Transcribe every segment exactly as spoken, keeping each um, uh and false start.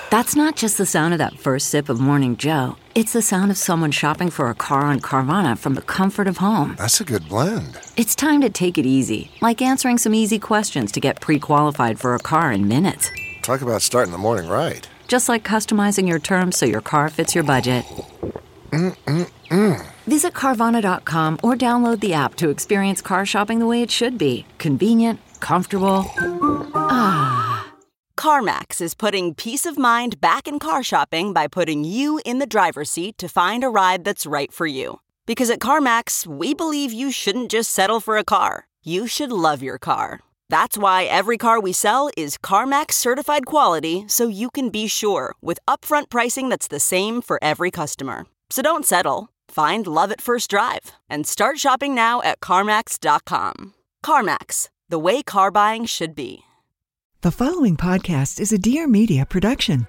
That's not just the sound of that first sip of Morning Joe. It's the sound of someone shopping for a car on Carvana from the comfort of home. That's a good blend. It's time to take it easy, like answering some easy questions to get pre-qualified for a car in minutes. Talk about starting the morning right. Just like customizing your terms so your car fits your budget. Mm-mm-mm. Visit Carvana dot com or download the app to experience car shopping the way it should be. Convenient, comfortable. Ah. CarMax is putting peace of mind back in car shopping by putting you in the driver's seat to find a ride that's right for you. Because at CarMax, we believe you shouldn't just settle for a car. You should love your car. That's why every car we sell is CarMax certified quality, so you can be sure with upfront pricing that's the same for every customer. So don't settle. Find love at first drive and start shopping now at CarMax dot com. CarMax, the way car buying should be. The following podcast is a Dear Media production.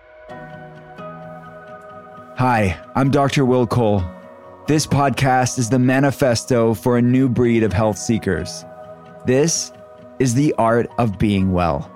Hi, I'm Doctor Will Cole. This podcast is the manifesto for a new breed of health seekers. This is the art of being well.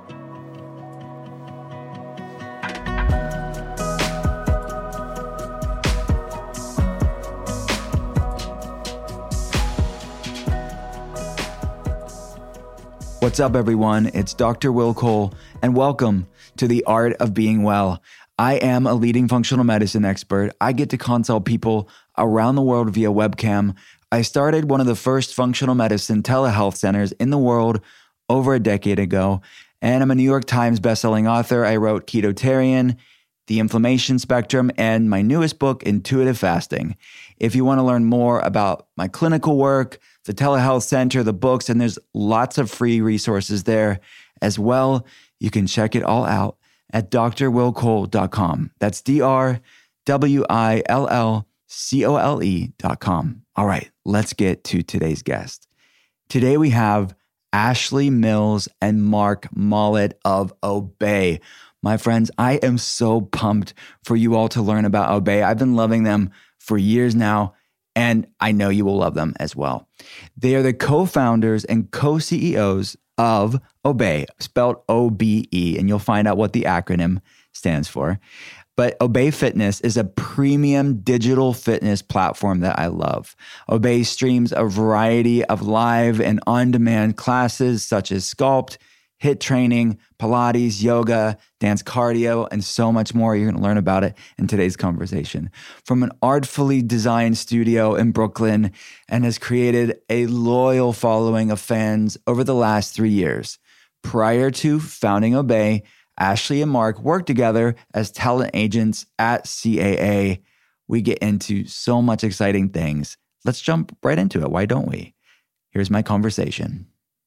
What's up, everyone? It's Doctor Will Cole, and welcome to the Art of Being Well. I am a leading functional medicine expert. I get to consult people around the world via webcam. I started one of the first functional medicine telehealth centers in the world over a decade ago, and I'm a New York Times bestselling author. I wrote Ketotarian, The Inflammation Spectrum, and my newest book, Intuitive Fasting. If you want to learn more about my clinical work, the telehealth center, the books, and there's lots of free resources there as well, you can check it all out at D R will cole dot com. That's D R W I L L C O L E dot com. All right, let's get to today's guest. Today we have Ashley Mills and Mark Mollett of Obé. My friends, I am so pumped for you all to learn about Obé. I've been loving them for years now, and I know you will love them as well. They are the co-founders and co-C E Os of Obé, spelled O B E, and you'll find out what the acronym stands for. But Obé Fitness is a premium digital fitness platform that I love. Obé streams a variety of live and on-demand classes such as Sculpt, HIIT training, Pilates, yoga, dance cardio, and so much more. You're going to learn about it in today's conversation. From an artfully designed studio in Brooklyn, and has created a loyal following of fans over the last three years. Prior to founding Obé, Ashley and Mark worked together as talent agents at C A A. We get into so much exciting things. Let's jump right into it. Why don't we? Here's my conversation.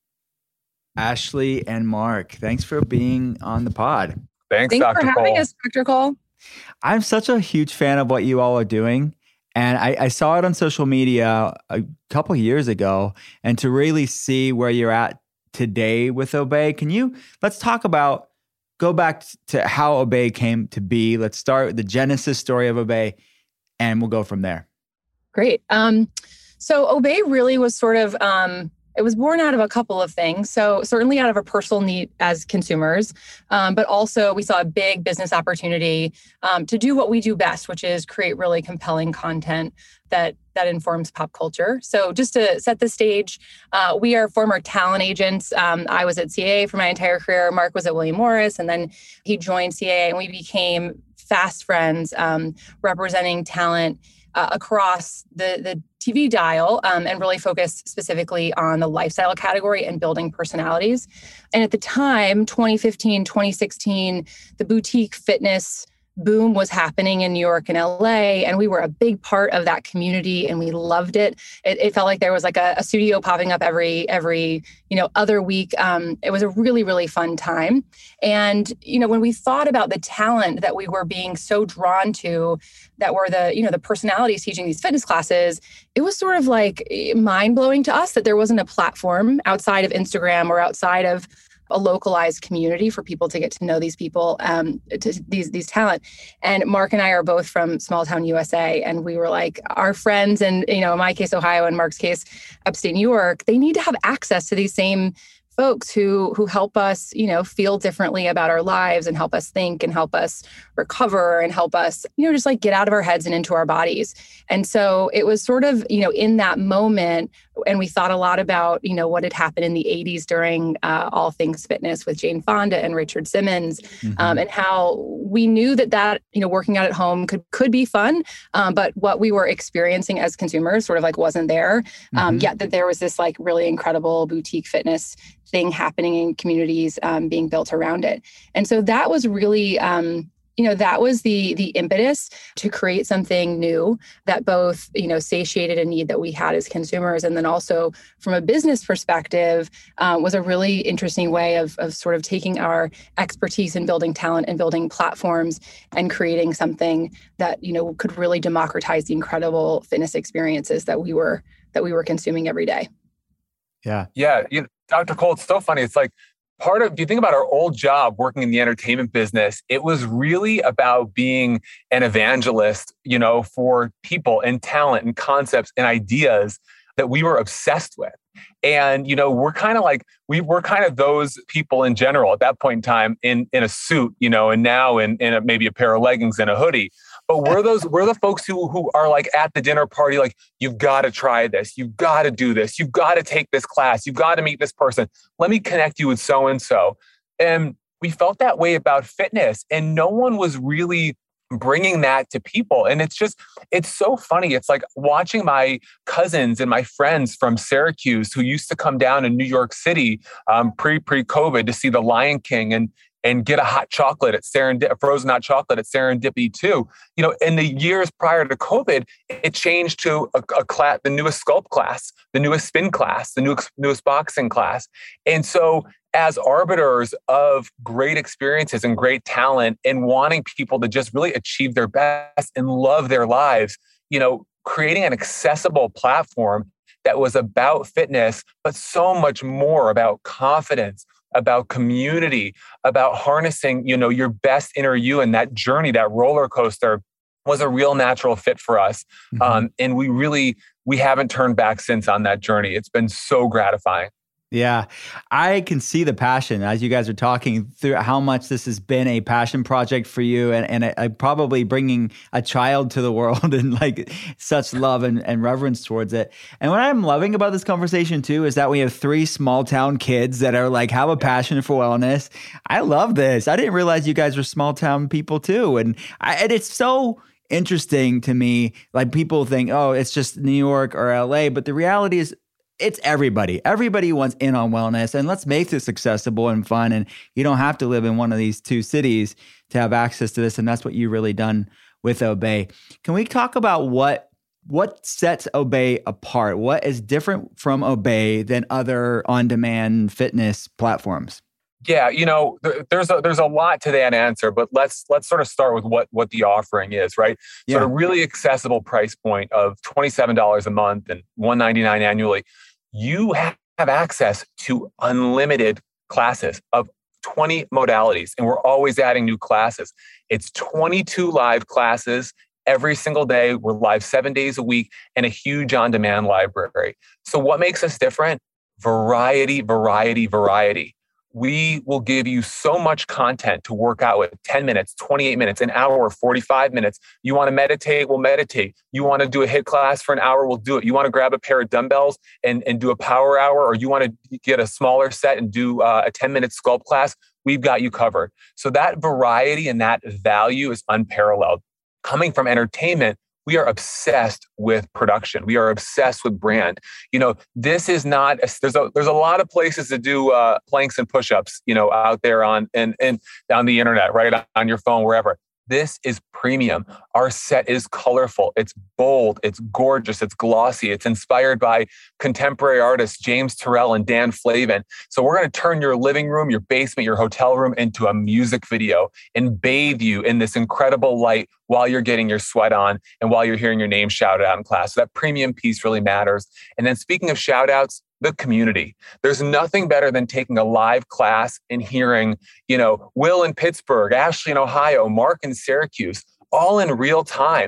Ashley and Mark, thanks for being on the pod. Thanks, Thanks Doctor for having Cole. us, Doctor Cole. I'm such a huge fan of what you all are doing. And I, I saw it on social media a couple years ago. And to really see where you're at today with Obé, can you, let's talk about, go back to how Obé came to be. Let's start with the genesis story of Obé, and we'll go from there. Great. Um, so Obé really was sort of, um, it was born out of a couple of things. So certainly out of a personal need as consumers, um, but also we saw a big business opportunity um, to do what we do best, which is create really compelling content that that informs pop culture. So just to set the stage, uh, we are former talent agents. Um, I was at C A A for my entire career. Mark was at William Morris, and then he joined C A A, and we became fast friends, um, representing talent Uh, across the, the T V dial um, and really focused specifically on the lifestyle category and building personalities. And at the time, twenty fifteen, twenty sixteen, the boutique fitness boom was happening in New York and L A, and we were a big part of that community, and we loved it. It, it felt like there was like a, a studio popping up every every you know other week. Um, it was a really really fun time, and you know when we thought about the talent that we were being so drawn to, that were the you know the personalities teaching these fitness classes, it was sort of like mind blowing to us that there wasn't a platform outside of Instagram or outside of a localized community for people to get to know these people, um, to these these talent. And Mark and I are both from small town U S A, and we were like, our friends, and you know, in my case, Ohio, and Mark's case, upstate New York, they need to have access to these same folks who who help us, you know, feel differently about our lives and help us think and help us recover and help us, you know, just like get out of our heads and into our bodies. And so it was sort of, you know, in that moment, and we thought a lot about, you know, what had happened in the eighties during uh, All Things Fitness with Jane Fonda and Richard Simmons, mm-hmm. um, and how we knew that that, you know, working out at home could could be fun, um, but what we were experiencing as consumers sort of like wasn't there. Um, mm-hmm. Yet that there was this like really incredible boutique fitness thing happening in communities um, being built around it. And so that was really, um, you know, that was the the impetus to create something new that both, you know, satiated a need that we had as consumers. And then also from a business perspective, uh, was a really interesting way of, of sort of taking our expertise in building talent and building platforms and creating something that, you know, could really democratize the incredible fitness experiences that we were that we were consuming every day. Yeah. Yeah. You know, Doctor Cole, it's so funny. It's like part of, if you think about our old job working in the entertainment business, it was really about being an evangelist, you know, for people and talent and concepts and ideas that we were obsessed with. And, you know, we're kind of like, we were kind of those people in general at that point in time in, in a suit, you know, and now in, in a, maybe a pair of leggings and a hoodie. But we're those, we're the folks who who are like at the dinner party, like, you've got to try this. You've got to do this. You've got to take this class. You've got to meet this person. Let me connect you with so-and-so. And we felt that way about fitness, and no one was really bringing that to people. And it's just, it's so funny. It's like watching my cousins and my friends from Syracuse who used to come down in New York City um, pre, pre-COVID to see The Lion King and and get a hot chocolate at Serendip, a frozen hot chocolate at Serendipity too. You know, in the years prior to COVID, it changed to a, a class, the newest sculpt class, the newest spin class, the newest, newest boxing class. And so as arbiters of great experiences and great talent and wanting people to just really achieve their best and love their lives, you know, creating an accessible platform that was about fitness, but so much more about confidence, about community, about harnessing, you know, your best inner you, and that journey, that roller coaster was a real natural fit for us. Mm-hmm. Um, and we really, we haven't turned back since on that journey. It's been so gratifying. Yeah, I can see the passion as you guys are talking through how much this has been a passion project for you, and, and a, a probably bringing a child to the world and like such love and, and reverence towards it. And what I'm loving about this conversation too is that we have three small town kids that are like have a passion for wellness. I love this. I didn't realize you guys were small town people too, and, I, and it's so interesting to me. Like people think, oh, it's just New York or L A, but the reality is, it's everybody. Everybody wants in on wellness, and let's make this accessible and fun. And you don't have to live in one of these two cities to have access to this. And that's what you've really done with Obey. Can we talk about what what sets Obey apart? What is different from Obey than other on-demand fitness platforms? Yeah, you know, there, there's a there's a lot to that answer, but let's let's sort of start with what what the offering is, right? Yeah. So a really accessible price point of twenty-seven dollars a month and one hundred ninety-nine dollars annually. You have access to unlimited classes of twenty modalities, and we're always adding new classes. It's twenty-two live classes every single day. We're live seven days a week, and a huge on-demand library. So what makes us different? Variety, variety, variety. We will give you so much content to work out with. ten minutes, twenty-eight minutes, an hour, forty-five minutes. You want to meditate, we'll meditate. You want to do a HIIT class for an hour, we'll do it. You want to grab a pair of dumbbells and, and do a power hour, or you want to get a smaller set and do uh, a ten minute sculpt class, we've got you covered. So that variety and that value is unparalleled. Coming from entertainment, we are obsessed with production. We are obsessed with brand. You know, this is not, a, there's a there's a lot of places to do uh, planks and push-ups, you know, out there on and, and on the internet, right? On your phone, wherever. This is premium. Our set is colorful. It's bold. It's gorgeous. It's glossy. It's inspired by contemporary artists, James Turrell and Dan Flavin. So we're going to turn your living room, your basement, your hotel room into a music video and bathe you in this incredible light while you're getting your sweat on and while you're hearing your name shouted out in class. So that premium piece really matters. And then speaking of shout outs, the community. There's nothing better than taking a live class and hearing, you know, Will in Pittsburgh, Ashley in Ohio, Mark in Syracuse, all in real time,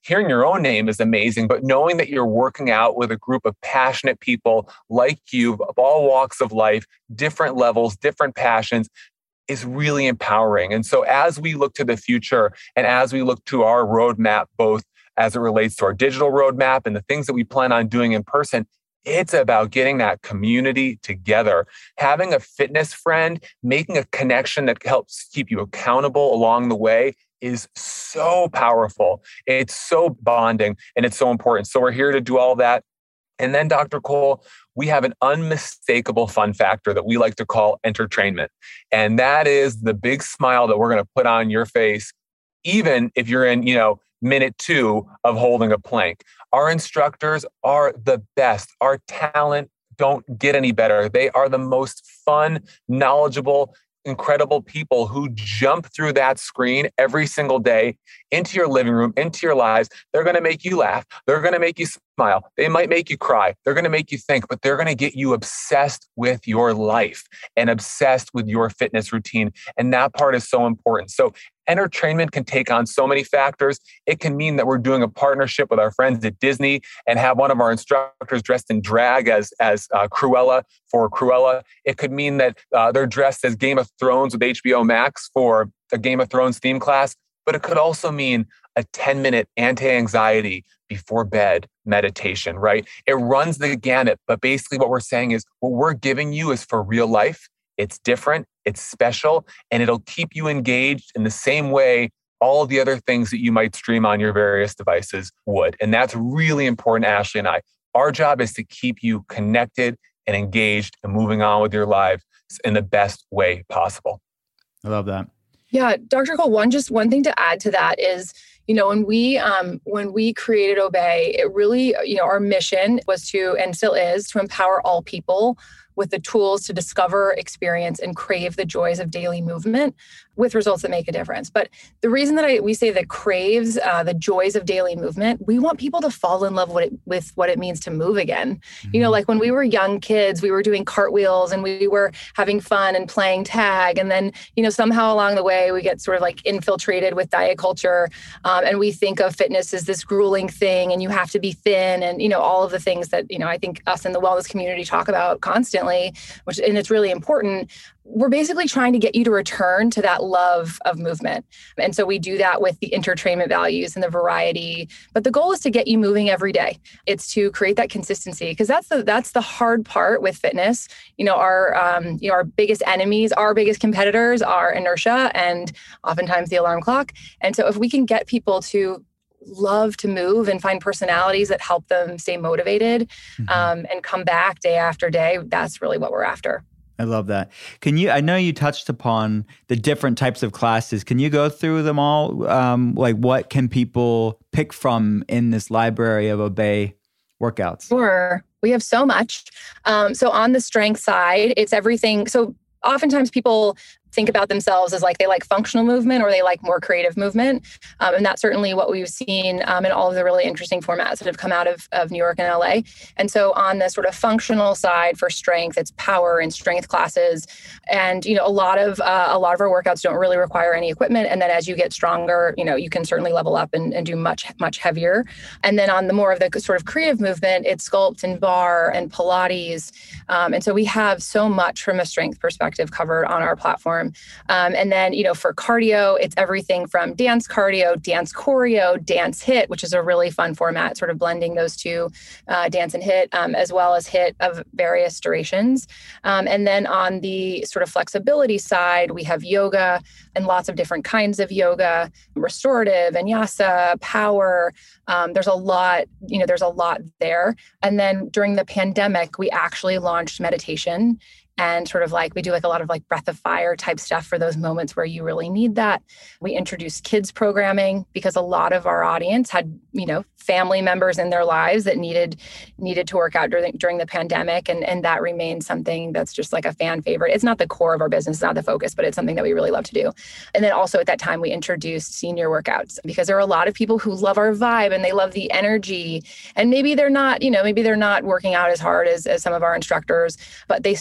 hearing your own name is amazing, but knowing that you're working out with a group of passionate people like you of all walks of life, different levels, different passions, is really empowering. And so as we look to the future and as we look to our roadmap, both as it relates to our digital roadmap and the things that we plan on doing in person, it's about getting that community together, having a fitness friend, making a connection that helps keep you accountable along the way is so powerful. It's so bonding and it's so important. So we're here to do all that. And then, Doctor Cole, we have an unmistakable fun factor that we like to call entertainment. And that is the big smile that we're going to put on your face, even if you're in, you know, minute two of holding a plank. Our instructors are the best. Our talent don't get any better. They are the most fun, knowledgeable, incredible people who jump through that screen every single day into your living room, into your lives. They're going to make you laugh. They're going to make you smile. They might make you cry. They're going to make you think, but they're going to get you obsessed with your life and obsessed with your fitness routine. And that part is so important. So entertainment can take on so many factors. It can mean that we're doing a partnership with our friends at Disney and have one of our instructors dressed in drag as, as uh, Cruella for Cruella. It could mean that uh, they're dressed as Game of Thrones with H B O Max for a Game of Thrones theme class. But it could also mean a ten minute anti-anxiety before bed meditation, right? It runs the gamut. But basically what we're saying is what we're giving you is for real life. It's different, it's special, and it'll keep you engaged in the same way all of the other things that you might stream on your various devices would. And that's really important, Ashley and I. Our job is to keep you connected and engaged and moving on with your lives in the best way possible. I love that. Yeah, Doctor Cole, one just one thing to add to that is, you know, when we um, when we created Obey, it really, you know, our mission was to, and still is, to empower all people with the tools to discover, experience, and crave the joys of daily movement with results that make a difference. But the reason that I, we say that craves uh, the joys of daily movement, we want people to fall in love with it, with what it means to move again. Mm-hmm. You know, like when we were young kids, we were doing cartwheels and we were having fun and playing tag. And then, you know, somehow along the way, we get sort of like infiltrated with diet culture. Um, and we think of fitness as this grueling thing and you have to be thin and, you know, all of the things that, you know, I think us in the wellness community talk about constantly, which, and it's really important. We're basically trying to get you to return to that love of movement. And so we do that with the entertainment values and the variety. But the goal is to get you moving every day. It's to create that consistency, because that's the that's the hard part with fitness. You know, our um, you know, our biggest enemies, our biggest competitors are inertia and oftentimes the alarm clock. And so if we can get people to love to move and find personalities that help them stay motivated, mm-hmm. um, and come back day after day, that's really what we're after. I love that. Can you, I know you touched upon the different types of classes. Can you go through them all? Um, like what can people pick from in this library of Obey workouts? Sure. We have so much. Um, so on the strength side, it's everything. So oftentimes people think about themselves as like they like functional movement or they like more creative movement. Um, and that's certainly what we've seen um, in all of the really interesting formats that have come out of, of New York and L A. And so on the sort of functional side for strength, it's power and strength classes. And, you know, a lot of uh, a lot of our workouts don't really require any equipment. And then as you get stronger, you know, you can certainly level up and, and do much, much heavier. And then on the more of the sort of creative movement, it's sculpt and bar and Pilates. Um, and so we have so much from a strength perspective covered on our platform. Um, and then, you know, for cardio, it's everything from dance cardio, dance choreo, dance hit, which is a really fun format, sort of blending those two, uh, dance and hit, um, as well as hit of various durations. Um, and then on the sort of flexibility side, we have yoga and lots of different kinds of yoga, restorative, vinyasa, power. Um, there's a lot, you know, there's a lot there. And then during the pandemic, we actually launched meditation. And sort of like, we do like a lot of like breath of fire type stuff for those moments where you really need that. We introduced kids programming because a lot of our audience had, you know, family members in their lives that needed needed to work out during, during the pandemic. And, and that remains something that's just like a fan favorite. It's not the core of our business, it's not the focus, but it's something that we really love to do. And then also at that time, we introduced senior workouts because there are a lot of people who love our vibe and they love the energy. And maybe they're not, you know, maybe they're not working out as hard as, as some of our instructors, but they still want to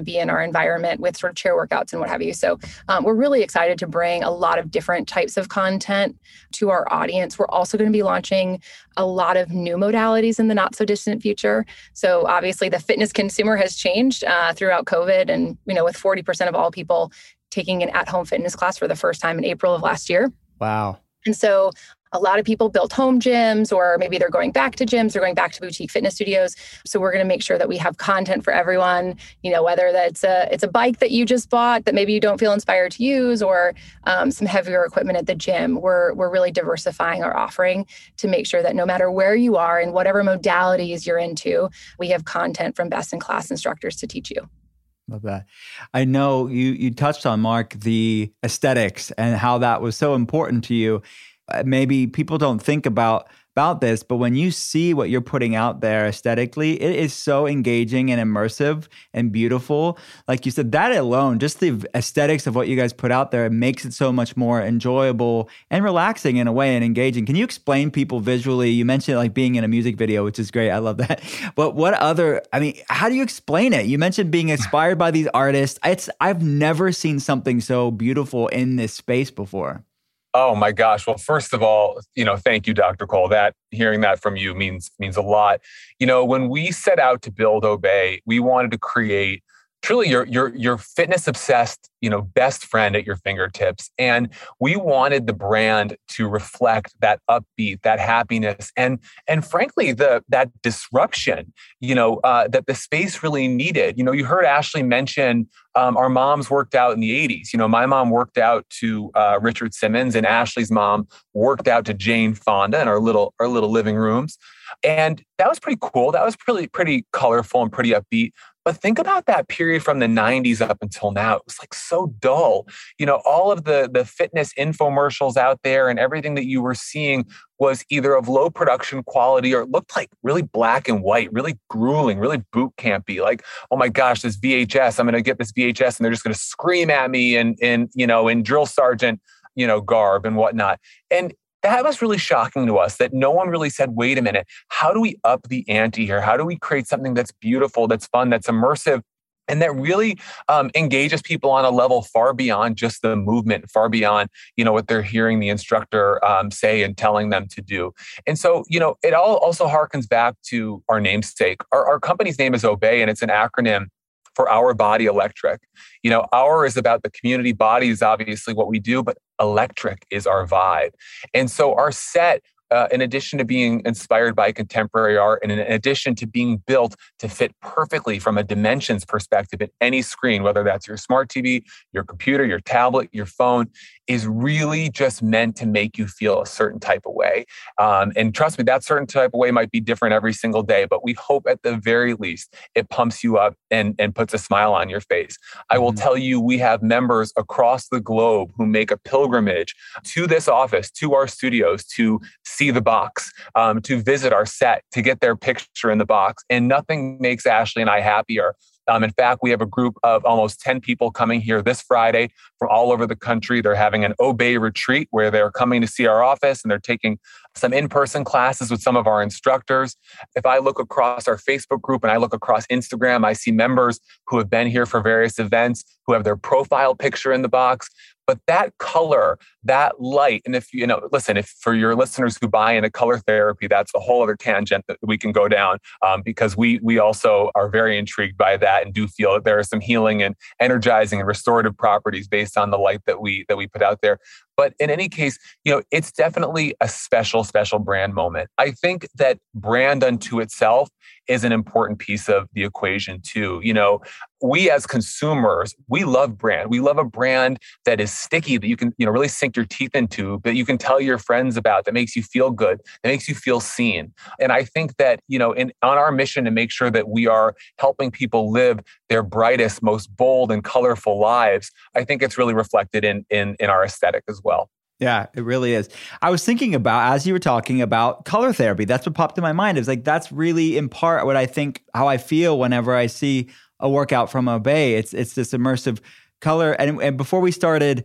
to be in our environment with sort of chair workouts and what have you. So um, we're really excited to bring a lot of different types of content to our audience. We're also going to be launching a lot of new modalities in the not so distant future. So obviously the fitness consumer has changed uh, throughout COVID, and you know, with forty percent of all people taking an at-home fitness class for the first time in April of last year. Wow. And so a lot of people built home gyms, or maybe they're going back to gyms, they're going back to boutique fitness studios. So we're going to make sure that we have content for everyone, you know, whether that's a, it's a bike that you just bought that maybe you don't feel inspired to use, or um, some heavier equipment at the gym. We're, we're really diversifying our offering to make sure that no matter where you are and whatever modalities you're into, we have content from best-in-class instructors to teach you. Love that. I know you you touched on, Mark, the aesthetics and how that was so important to you. Uh, maybe people don't think about about this, but when you see what you're putting out there aesthetically, it is so engaging and immersive and beautiful. Like you said, that alone, just the aesthetics of what you guys put out there, it makes it so much more enjoyable and relaxing in a way and engaging. Can you explain people visually? You mentioned like being in a music video, which is great. I love that. But what other, I mean, how do you explain it? You mentioned being inspired by these artists. It's I've never seen something so beautiful in this space before. Oh my gosh. Well, first of all, you know, thank you, Doctor Cole. That hearing that from you means means a lot. You know, when we set out to build Obey, we wanted to create truly your your your fitness obsessed, you know, best friend at your fingertips. And we wanted the brand to reflect that upbeat, that happiness, and and frankly, the that disruption, you know, uh, that the space really needed. You know, you heard Ashley mention um, our moms worked out in the eighties. You know, my mom worked out to uh, Richard Simmons, and Ashley's mom worked out to Jane Fonda in our little our little living rooms. And that was pretty cool. That was pretty pretty colorful and pretty upbeat. But think about that period from the nineties up until now. It was like so dull. You know, all of the, the fitness infomercials out there and everything that you were seeing was either of low production quality, or it looked like really black and white, really grueling, really boot campy. Like, oh my gosh, this V H S, I'm going to get this V H S and they're just going to scream at me in, in, you know, in drill sergeant, you know, garb and whatnot. And that was really shocking to us, that no one really said, wait a minute, how do we up the ante here? How do we create something that's beautiful, that's fun, that's immersive, and that really um, engages people on a level far beyond just the movement, far beyond, you know, what they're hearing the instructor um, say and telling them to do. And so, you know, it all also harkens back to our namesake. Our, our company's name is Obey, and it's an acronym for Our Body Electric. You know, our is about the community, body is obviously what we do, but electric is our vibe. And so our set, uh, in addition to being inspired by contemporary art, and in addition to being built to fit perfectly from a dimensions perspective at any screen, whether that's your smart T V, your computer, your tablet, your phone, is really just meant to make you feel a certain type of way. Um, and trust me, that certain type of way might be different every single day, but we hope at the very least it pumps you up and, and puts a smile on your face. I will tell you, we have members across the globe who make a pilgrimage to this office, to our studios, to see the box, um, to visit our set, to get their picture in the box. And nothing makes Ashley and I happier. Um, in fact, we have a group of almost ten people coming here this Friday from all over the country. They're having an Obey retreat where they're coming to see our office, and they're taking some in-person classes with some of our instructors. If I look across our Facebook group and I look across Instagram, I see members who have been here for various events who have their profile picture in the box. But that color, that light, and if you know, listen, if for your listeners who buy into color therapy, that's a whole other tangent that we can go down, um, because we we also are very intrigued by that and do feel that there are some healing and energizing and restorative properties based on the light that we that we put out there. But in any case, you know, it's definitely a special, special brand moment. I think that brand unto itself is an important piece of the equation too. You know, we as consumers, we love brand. We love a brand that is sticky, that you can, you know, really sink your teeth into, that you can tell your friends about, that makes you feel good, that makes you feel seen. And I think that, you know, in on our mission to make sure that we are helping people live their brightest, most bold and colorful lives, I think it's really reflected in in, in our aesthetic as well. Yeah, it really is. I was thinking about, as you were talking about color therapy, that's what popped in my mind. It was like, that's really in part what I think, how I feel whenever I see a workout from Obey. It's it's this immersive color. And, and before we started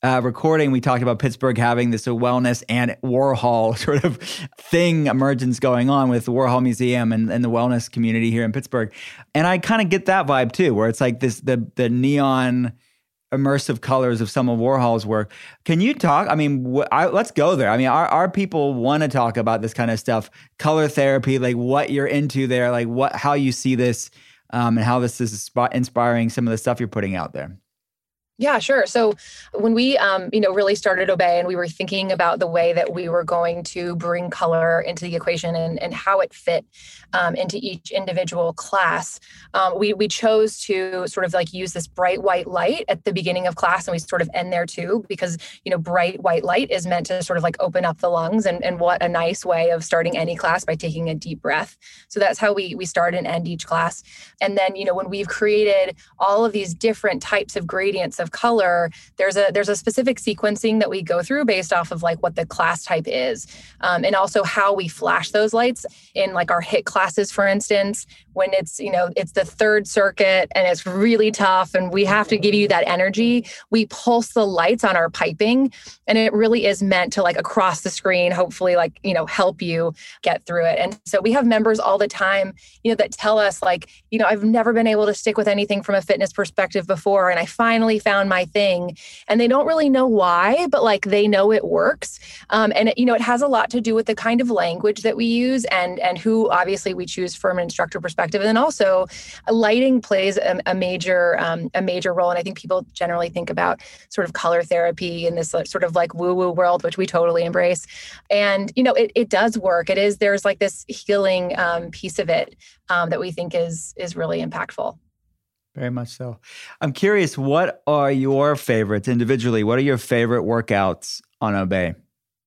uh, recording, we talked about Pittsburgh having this wellness and Warhol sort of thing emergence going on with the Warhol Museum and, and the wellness community here in Pittsburgh. And I kind of get that vibe too, where it's like this, the the neon immersive colors of some of Warhol's work. Can you talk? I mean, wh- I, let's go there. I mean, our, our people want to talk about this kind of stuff, color therapy, like what you're into there, like what, how you see this, um, and how this is inspiring some of the stuff you're putting out there. Yeah, sure. So when we, um, you know, really started Obé and we were thinking about the way that we were going to bring color into the equation and, and how it fit um, into each individual class, um, we we chose to sort of like use this bright white light at the beginning of class, and we sort of end there too, because, you know, bright white light is meant to sort of like open up the lungs, and, and what a nice way of starting any class by taking a deep breath. So that's how we we start and end each class. And then, you know, when we've created all of these different types of gradients of color, there's a there's a specific sequencing that we go through based off of like what the class type is, um, and also how we flash those lights in like our HIT classes, for instance, when it's, you know, it's the third circuit and it's really tough and we have to give you that energy. We pulse the lights on our piping, and it really is meant to like across the screen, hopefully like, you know, help you get through it. And so we have members all the time, you know, that tell us like, you know, I've never been able to stick with anything from a fitness perspective before, and I finally found my thing. And they don't really know why, but like they know it works. Um, and it, you know, it has a lot to do with the kind of language that we use and and who obviously we choose from an instructor perspective. And then also lighting plays a, a major um, a major role. And I think people generally think about sort of color therapy in this sort of like woo-woo world, which we totally embrace. And, you know, it, it does work. It is, there's like this healing um, piece of it um, that we think is is really impactful. Very much so. I'm curious, what are your favorites individually? What are your favorite workouts on Obé?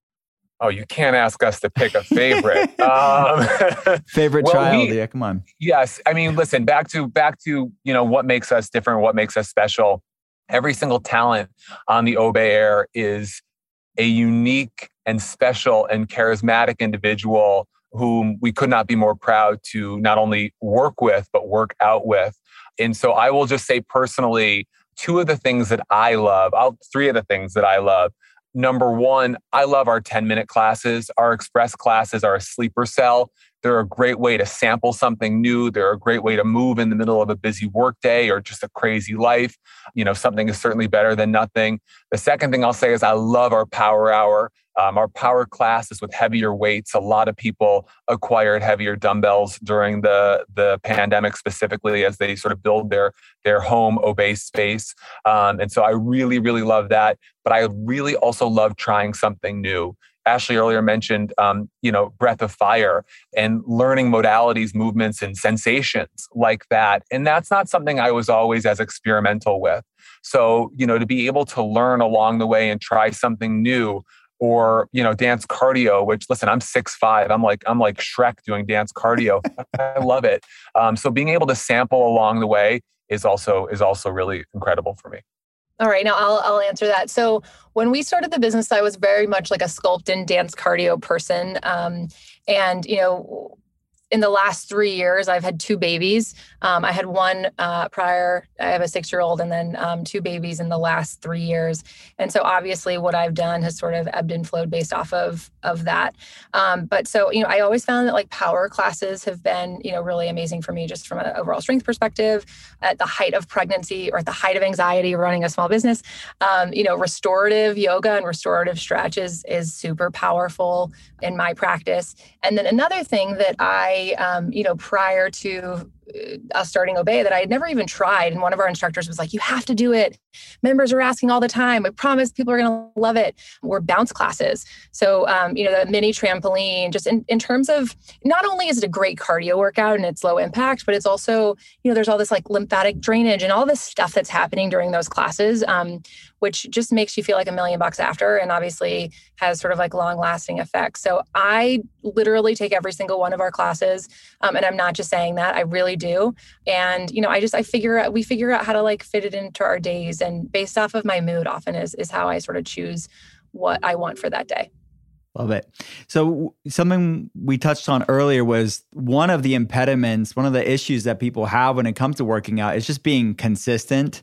Oh, you can't ask us to pick a favorite. um, favorite well, child? we, yeah, come on. Yes. I mean, listen, back to, back to, you know, what makes us different, what makes us special. Every single talent on the Obé Air is a unique and special and charismatic individual whom we could not be more proud to not only work with, but work out with. And so I will just say personally, two of the things that I love, I'll, three of the things that I love. Number one, I love our ten-minute classes. Our express classes are a sleeper cell. They're a great way to sample something new. They're a great way to move in the middle of a busy workday or just a crazy life. You know, something is certainly better than nothing. The second thing I'll say is I love our power hour. Um, our power classes with heavier weights. A lot of people acquired heavier dumbbells during the, the pandemic, specifically as they sort of build their, their home Obé space. Um, and so I really, really love that. But I really also love trying something new. Ashley earlier mentioned, um, you know, breath of fire and learning modalities, movements, and sensations like that. And that's not something I was always as experimental with. So, you know, to be able to learn along the way and try something new, or, you know, dance cardio, which, listen, I'm six five. I'm like, I'm like Shrek doing dance cardio. I love it. Um, so being able to sample along the way is also, is also really incredible for me. All right, now I'll I'll answer that. So when we started the business, I was very much like a sculpt and dance cardio person. Um, and, you know, in the last three years, I've had two babies. Um, I had one uh, prior, I have a six-year-old, and then um, two babies in the last three years. And so obviously what I've done has sort of ebbed and flowed based off of, of that. Um, but so, you know, I always found that like power classes have been, you know, really amazing for me just from an overall strength perspective. At the height of pregnancy or at the height of anxiety running a small business, um, you know, restorative yoga and restorative stretches is super powerful in my practice. And then another thing that I Um, you know, prior to us starting Obé that I had never even tried. And one of our instructors was like, you have to do it. Members are asking all the time. I promise people are going to love it. We're bounce classes. So, um, you know, the mini trampoline, just in, in terms of, not only is it a great cardio workout and it's low impact, but it's also, you know, there's all this like lymphatic drainage and all this stuff that's happening during those classes, um, which just makes you feel like a million bucks after, and obviously has sort of like long lasting effects. So I literally take every single one of our classes. Um, and I'm not just saying that, I really do. And, you know, I just, I figure out, we figure out how to like fit it into our days, and based off of my mood often is, is how I sort of choose what I want for that day. Love it. So something we touched on earlier was one of the impediments, one of the issues that people have when it comes to working out is just being consistent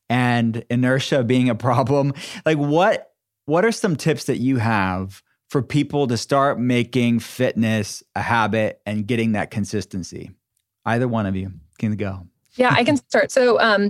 and inertia being a problem. Like what, what are some tips that you have for people to start making fitness a habit and getting that consistency? Either one of you can go. Yeah, I can start. So, um,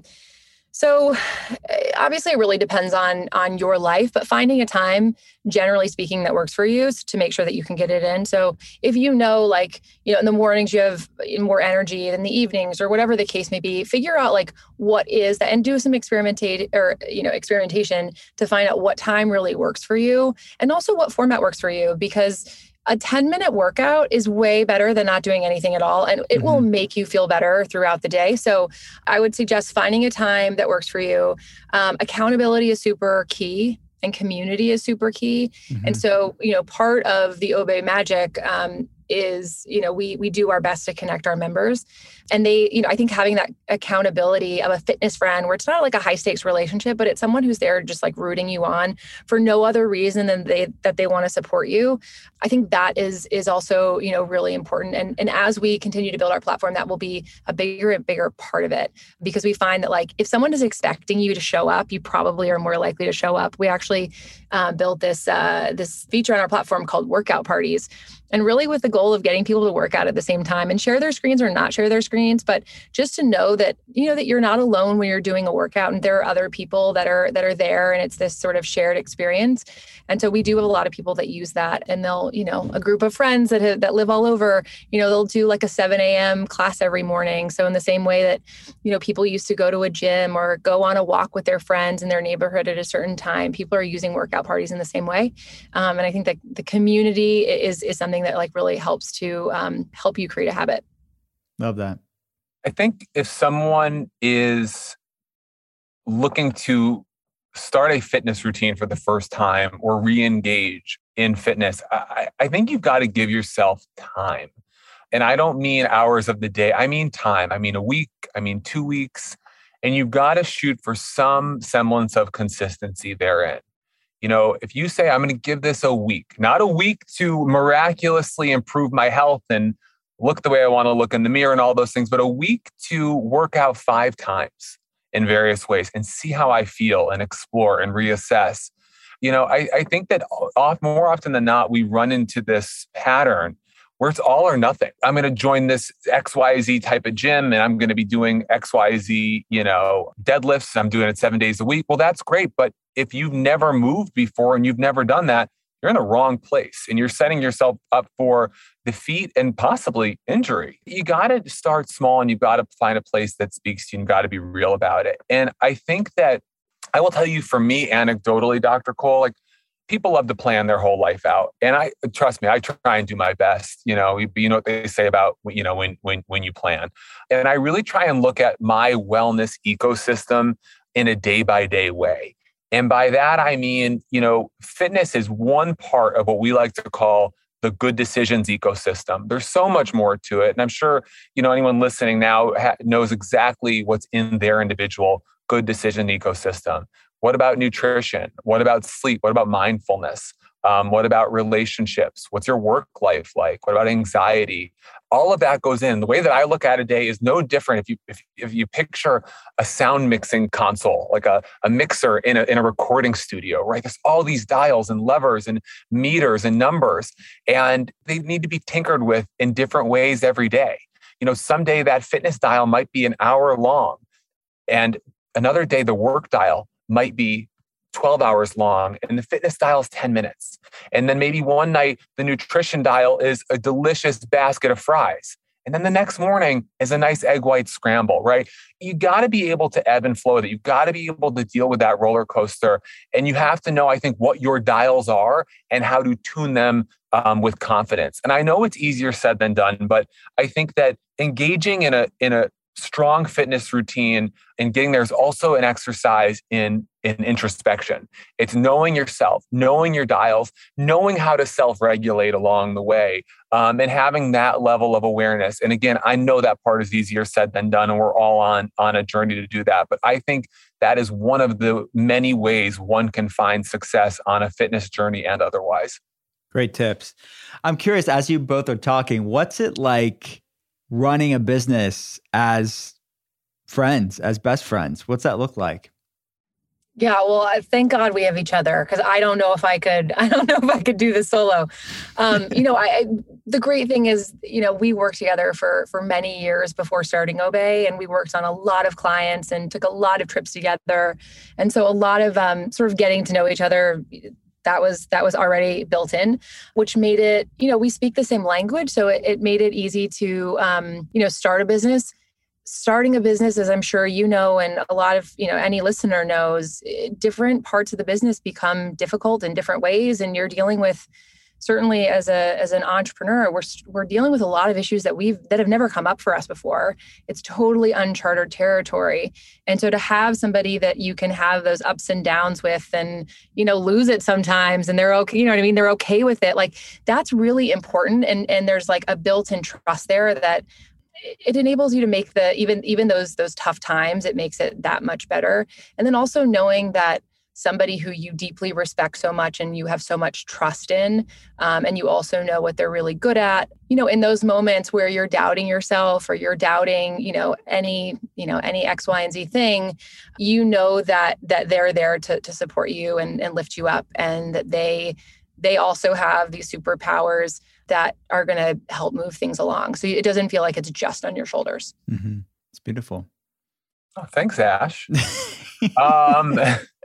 so obviously it really depends on, on your life, but finding a time, generally speaking, that works for you to make sure that you can get it in. So if you know, like, you know, in the mornings you have more energy than the evenings or whatever the case may be, figure out like what is that and do some experimentate or, you know, experimentation to find out what time really works for you and also what format works for you, because a ten minute workout is way better than not doing anything at all. And it mm-hmm. will make you feel better throughout the day. So I would suggest finding a time that works for you. Um, accountability is super key and community is super key. Mm-hmm. And so, you know, part of the Obé magic um, is, you know, we we do our best to connect our members. And they, you know, I think having that accountability of a fitness friend where it's not like a high stakes relationship, but it's someone who's there just like rooting you on for no other reason than they that they want to support you. I think that is is also, you know, really important. And, and as we continue to build our platform, that will be a bigger and bigger part of it, because we find that like if someone is expecting you to show up, you probably are more likely to show up. We actually uh, built this uh, this feature on our platform called workout parties. And really with the goal of getting people to work out at the same time and share their screens or not share their screens, but just to know that, you know, that you're not alone when you're doing a workout and there are other people that are that are there and it's this sort of shared experience. And so we do have a lot of people that use that, and they'll, you know, a group of friends that have, that live all over, you know, they'll do like a seven a.m. class every morning. So in the same way that, you know, people used to go to a gym or go on a walk with their friends in their neighborhood at a certain time, people are using workout parties in the same way. Um, and I think that the community is is something that like really helps to um, help you create a habit. Love that. I think if someone is looking to start a fitness routine for the first time or re-engage in fitness, I, I think you've got to give yourself time. And I don't mean hours of the day. I mean time. I mean a week. I mean two weeks. And you've got to shoot for some semblance of consistency therein. You know, if you say, I'm going to give this a week, not a week to miraculously improve my health and look the way I want to look in the mirror and all those things, but a week to work out five times in various ways and see how I feel and explore and reassess. You know, I, I think that off, more often than not, we run into this pattern where it's all or nothing. I'm going to join this X Y Z type of gym and I'm going to be doing X Y Z, you know, deadlifts. I'm doing it seven days a week. Well, that's great. But if you've never moved before and you've never done that, you're in the wrong place and you're setting yourself up for defeat and possibly injury. You got to start small and you've got to find a place that speaks to you and got to be real about it. And I think that I will tell you, for me, anecdotally, Doctor Cole, like, people love to plan their whole life out. And I, trust me, I try and do my best. You know, you, you know what they say about, you know, when, when, when you plan. And I really try and look at my wellness ecosystem in a day by day way. And by that, I mean, you know, fitness is one part of what we like to call the good decisions ecosystem. There's so much more to it. And I'm sure, you know, anyone listening now ha- knows exactly what's in their individual good decision ecosystem. What about nutrition? What about sleep? What about mindfulness? Um, what about relationships? What's your work life like? What about anxiety? All of that goes in. The way that I look at a day is no different if you if, if you picture a sound mixing console, like a, a mixer in a, in a recording studio, right? There's all these dials and levers and meters and numbers, and they need to be tinkered with in different ways every day. You know, someday that fitness dial might be an hour long, and another day the work dial might be twelve hours long and the fitness dial is ten minutes. And then maybe one night the nutrition dial is a delicious basket of fries. And then the next morning is a nice egg white scramble, right? You got to be able to ebb and flow that. You've got to be able to deal with that roller coaster. And you have to know, I think, what your dials are and how to tune them um, with confidence. And I know it's easier said than done, but I think that engaging in a in a strong fitness routine and getting there is also an exercise in, in introspection. It's knowing yourself, knowing your dials, knowing how to self-regulate along the way, um, and having that level of awareness. And again, I know that part is easier said than done, and we're all on, on a journey to do that. But I think that is one of the many ways one can find success on a fitness journey and otherwise. Great tips. I'm curious, as you both are talking, what's it like running a business as friends, as best friends? What's that look like? Yeah, well, I- thank God we have each other, because I don't know if I could. I don't know if I could do this solo. Um, you know, I, I the great thing is, you know, we worked together for for many years before starting Obey, and we worked on a lot of clients and took a lot of trips together, and so a lot of um, sort of getting to know each other. That was that was already built in, which made it, you know, we speak the same language, so it, it made it easy to, um, you know, start a business. Starting a business, as I'm sure you know, and a lot of, you know, any listener knows, different parts of the business become difficult in different ways. And you're dealing with, certainly as a as an entrepreneur, we're we're dealing with a lot of issues that we've that have never come up for us before. It's totally uncharted territory. And so to have somebody that you can have those ups and downs with, and, you know, lose it sometimes, and they're okay, you know what I mean? They're okay with it. Like, that's really important. And and there's like a built-in trust there that it enables you to make the, even, even those, those tough times, it makes it that much better. And then also knowing that somebody who you deeply respect so much and you have so much trust in, um, and you also know what they're really good at, you know, in those moments where you're doubting yourself or you're doubting, you know, any, you know, any X, Y, and Z thing, you know, that, that they're there to, to support you and, and lift you up, and that they, they also have these superpowers that are going to help move things along. So it doesn't feel like it's just on your shoulders. Mm-hmm. It's beautiful. Oh, thanks, Ash. um,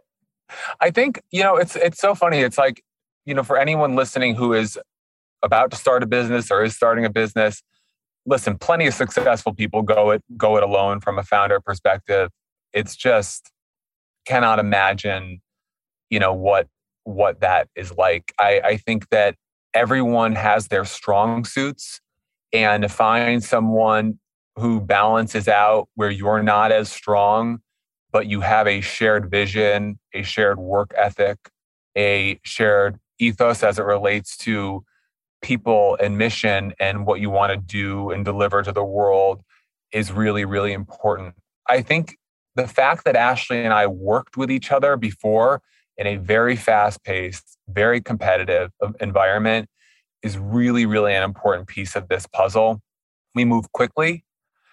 I think, you know, it's it's so funny. It's like, you know, for anyone listening who is about to start a business or is starting a business, listen, plenty of successful people go it go it alone from a founder perspective. It's just cannot imagine, you know, what what that is like. I, I think that everyone has their strong suits, and to find someone who balances out where you're not as strong, but you have a shared vision, a shared work ethic, a shared ethos as it relates to people and mission and what you want to do and deliver to the world, is really, really important. I think the fact that Ashley and I worked with each other before in a very fast-paced, very competitive environment is really, really an important piece of this puzzle. We move quickly,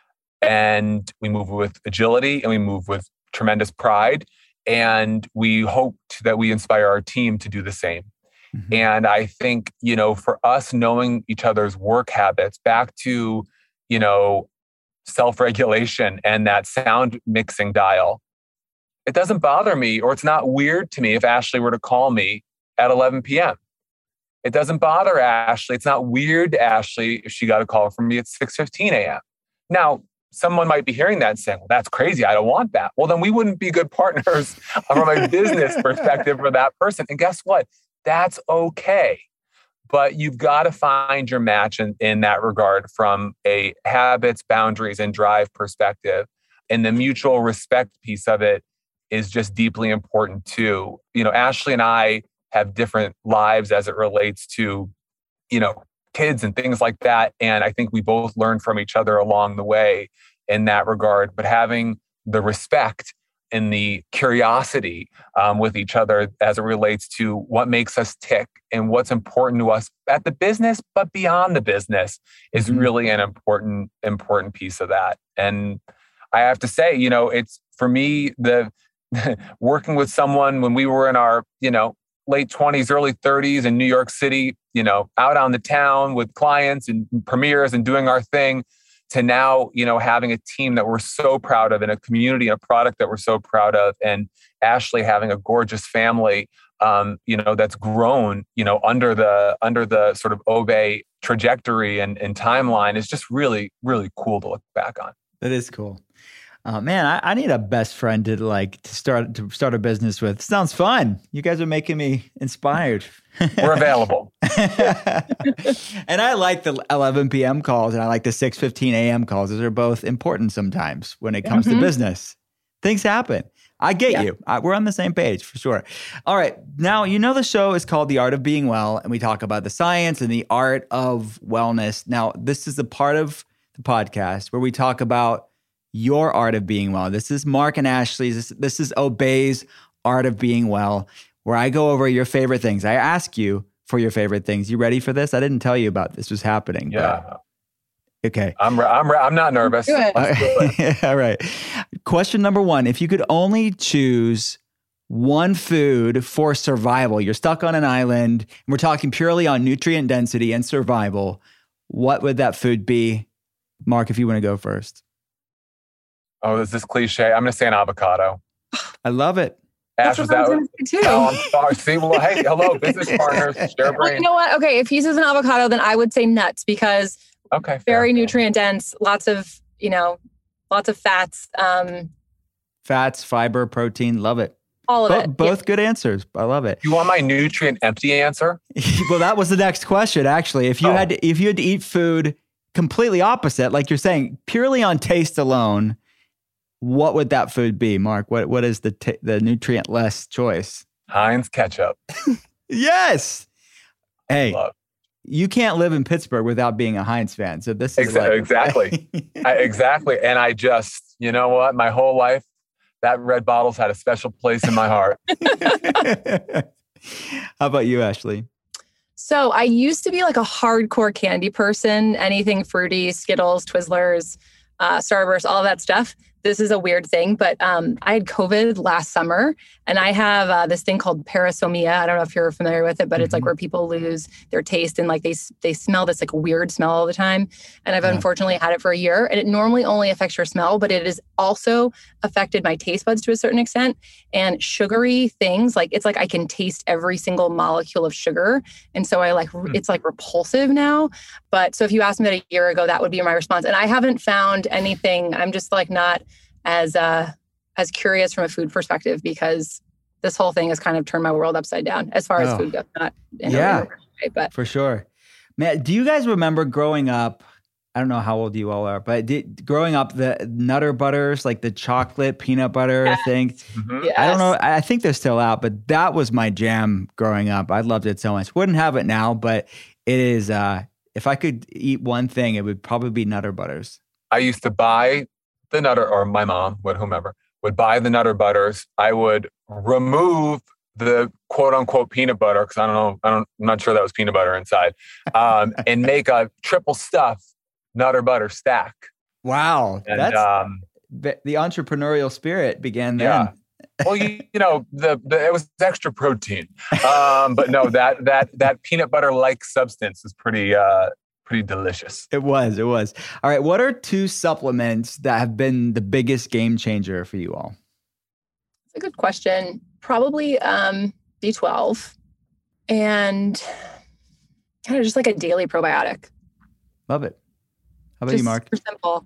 and we move with agility, and we move with tremendous pride. And we hoped that we inspire our team to do the same. Mm-hmm. And I think, you know, for us, knowing each other's work habits, back to, you know, self-regulation and that sound mixing dial, it doesn't bother me, or it's not weird to me if Ashley were to call me at eleven p.m. It doesn't bother Ashley. It's not weird to Ashley if she got a call from me at six fifteen a.m. Now, someone might be hearing that and saying, well, that's crazy. I don't want that. Well, then we wouldn't be good partners from a business perspective for that person. And guess what? That's okay. But you've got to find your match in, in that regard from a habits, boundaries, and drive perspective. And the mutual respect piece of it is just deeply important too. You know, Ashley and I have different lives as it relates to, you know, kids and things like that. And I think we both learn from each other along the way in that regard. But having the respect and the curiosity um, with each other as it relates to what makes us tick and what's important to us at the business, but beyond the business, is mm-hmm. really an important, important piece of that. And I have to say, you know, it's for me, the working with someone when we were in our, you know, late twenties, early thirties in New York City, you know, out on the town with clients and premieres and doing our thing, to now, you know, having a team that we're so proud of and a community and a product that we're so proud of. And Ashley having a gorgeous family, um, you know, that's grown, you know, under the, under the sort of Obey trajectory and, and timeline, is just really, really cool to look back on. That is cool. Uh, man, I, I need a best friend to like to start to start a business with. Sounds fun. You guys are making me inspired. We're available. And I like the eleven p.m. calls, and I like the six fifteen a.m. calls. Those are both important sometimes when it comes mm-hmm. to business. Things happen. I get yeah. you. I, we're on the same page for sure. All right. Now, you know, the show is called The Art of Being Well, and we talk about the science and the art of wellness. Now, this is the part of the podcast where we talk about your art of being well. This is Mark and Ashley's. This, this is Obey's Art of Being Well, where I go over your favorite things. I ask you for your favorite things. You ready for this? I didn't tell you about this was happening. Yeah. But, okay. I'm I'm I'm not nervous. Do it. All right. Question number one: if you could only choose one food for survival. You're stuck on an island, and we're talking purely on nutrient density and survival. What would that food be? Mark, if you want to go first. Oh, is this cliche? I'm going to say an avocado. I love it. Ash, is that too. Oh, I'm sorry. See, well, hey, hello, business partners. Share brain. Well, you know what? Okay, if he says an avocado, then I would say nuts because okay, very fair. nutrient dense, lots of, you know, lots of fats. Um, Fats, fiber, protein, love it. All of Bo- it. Both yeah. good answers. I love it. You want my nutrient empty answer? Well, that was the next question, actually. If you oh. had to, if you had to eat food completely opposite, like you're saying, purely on taste alone, what would that food be, Mark? What What is the t- the nutrient less choice? Heinz ketchup. Yes. Hey, Love. You can't live in Pittsburgh without being a Heinz fan. So this is Exa- like- exactly, I, exactly. And I just, you know what? My whole life, that red bottle's had a special place in my heart. How about you, Ashley? So I used to be like a hardcore candy person, anything fruity, Skittles, Twizzlers, uh, Starburst, all of that stuff. This is a weird thing, but um, I had COVID last summer and I have uh, this thing called parasomia. I don't know if you're familiar with it, but mm-hmm. it's like where people lose their taste and like they they smell this like weird smell all the time. And I've yeah. unfortunately had it for a year and it normally only affects your smell, but it has also affected my taste buds to a certain extent. And sugary things, like it's like I can taste every single molecule of sugar. And so I like, mm-hmm. it's like repulsive now. But so if you asked me that a year ago, that would be my response. And I haven't found anything. I'm just like not as uh, as curious from a food perspective because this whole thing has kind of turned my world upside down as far as oh. food goes. Not in yeah, a way, but for sure. Man, do you guys remember growing up? I don't know how old you all are, but did, growing up, the Nutter Butters, like the chocolate peanut butter yes. thing. Mm-hmm. Yes. I don't know. I think they're still out, but that was my jam growing up. I loved it so much. Wouldn't have it now, but it is. Uh, if I could eat one thing, it would probably be Nutter Butters. I used to buy the Nutter, or my mom, would whomever, would buy the Nutter Butters. I would remove the quote unquote peanut butter, because I don't know, I don't, I'm not sure that was peanut butter inside, um, and make a triple stuff Nutter Butter stack. Wow. And, that's um, the entrepreneurial spirit began then. Yeah. Well, you, you know, the, the it was extra protein, um, but no, that that that peanut butter like substance is pretty uh, pretty delicious. It was, it was. All right, what are two supplements that have been the biggest game changer for you all? That's a good question. Probably um, B twelve and kind of just like a daily probiotic. Love it. How about just you, Mark? Super simple.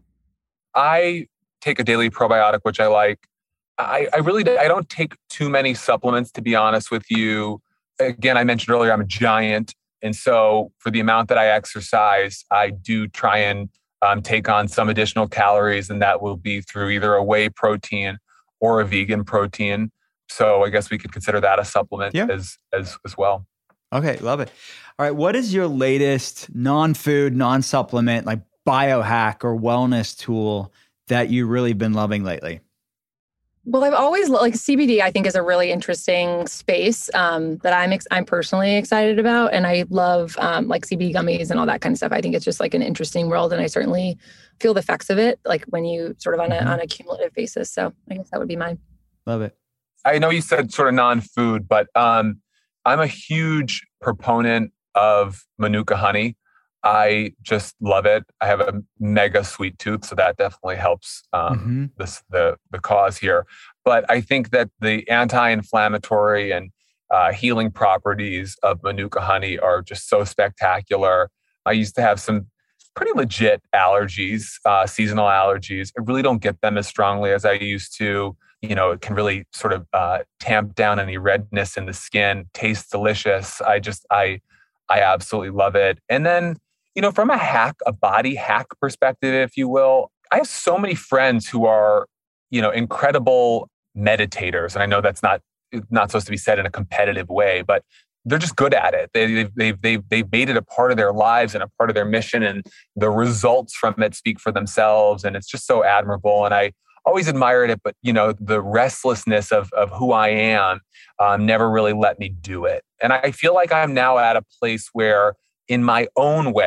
I take a daily probiotic, which I like. I, I really I don't take too many supplements, to be honest with you. Again, I mentioned earlier, I'm a giant. And so for the amount that I exercise, I do try and um, take on some additional calories, and that will be through either a whey protein or a vegan protein. So I guess we could consider that a supplement yeah. as, as, as well. Okay, love it. All right, what is your latest non-food, non-supplement, like biohack or wellness tool that you've really been loving lately? Well, I've always like C B D. I think is a really interesting space um, that I'm ex- I'm personally excited about, and I love um, like C B D gummies and all that kind of stuff. I think it's just like an interesting world, and I certainly feel the effects of it, like when you sort of on a mm-hmm. on a cumulative basis. So I guess that would be mine. Love it. I know you said sort of non-food, but um, I'm a huge proponent of Manuka honey. I just love it. I have a mega sweet tooth, so that definitely helps um, mm-hmm. this, the the cause here. But I think that the anti-inflammatory and uh, healing properties of Manuka honey are just so spectacular. I used to have some pretty legit allergies, uh, seasonal allergies. I really don't get them as strongly as I used to. You know, it can really sort of uh, tamp down any redness in the skin. Tastes delicious. I just, I, I absolutely love it. And then, you know, from a hack, a body hack perspective, if you will, I have so many friends who are, you know, incredible meditators. And I know that's not, not supposed to be said in a competitive way, but they're just good at it. They, they've, they've, they've, they've made it a part of their lives and a part of their mission, and the results from it speak for themselves. And it's just so admirable. And I always admired it, but, you know, the restlessness of, of who I am um, never really let me do it. And I feel like I'm now at a place where, in my own way,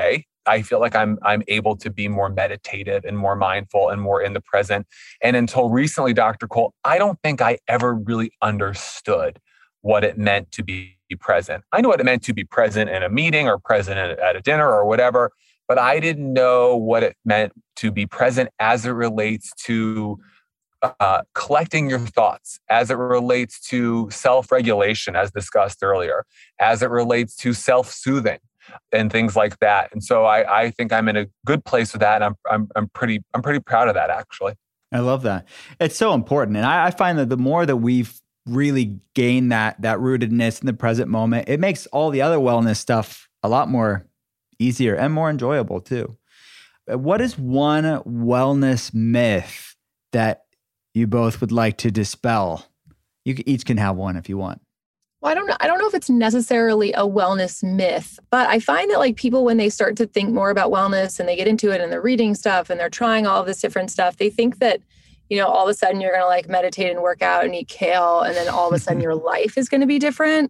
I feel like I'm I'm able to be more meditative and more mindful and more in the present. And until recently, Doctor Cole, I don't think I ever really understood what it meant to be present. I knew what it meant to be present in a meeting or present at a dinner or whatever, but I didn't know what it meant to be present as it relates to uh, collecting your thoughts, as it relates to self-regulation, as discussed earlier, as it relates to self-soothing and things like that. And so I, I think I'm in a good place with that. And I'm, I'm, I'm pretty, I'm pretty proud of that, actually. I love that. It's so important. And I, I find that the more that we've really gained that, that rootedness in the present moment, it makes all the other wellness stuff a lot more easier and more enjoyable too. What is one wellness myth that you both would like to dispel? You each can have one if you want. Well, I don't know. I don't know if it's necessarily a wellness myth, but I find that like people, when they start to think more about wellness and they get into it and they're reading stuff and they're trying all this different stuff, they think that, you know, all of a sudden you're going to like meditate and work out and eat kale. And then all of a sudden your life is going to be different.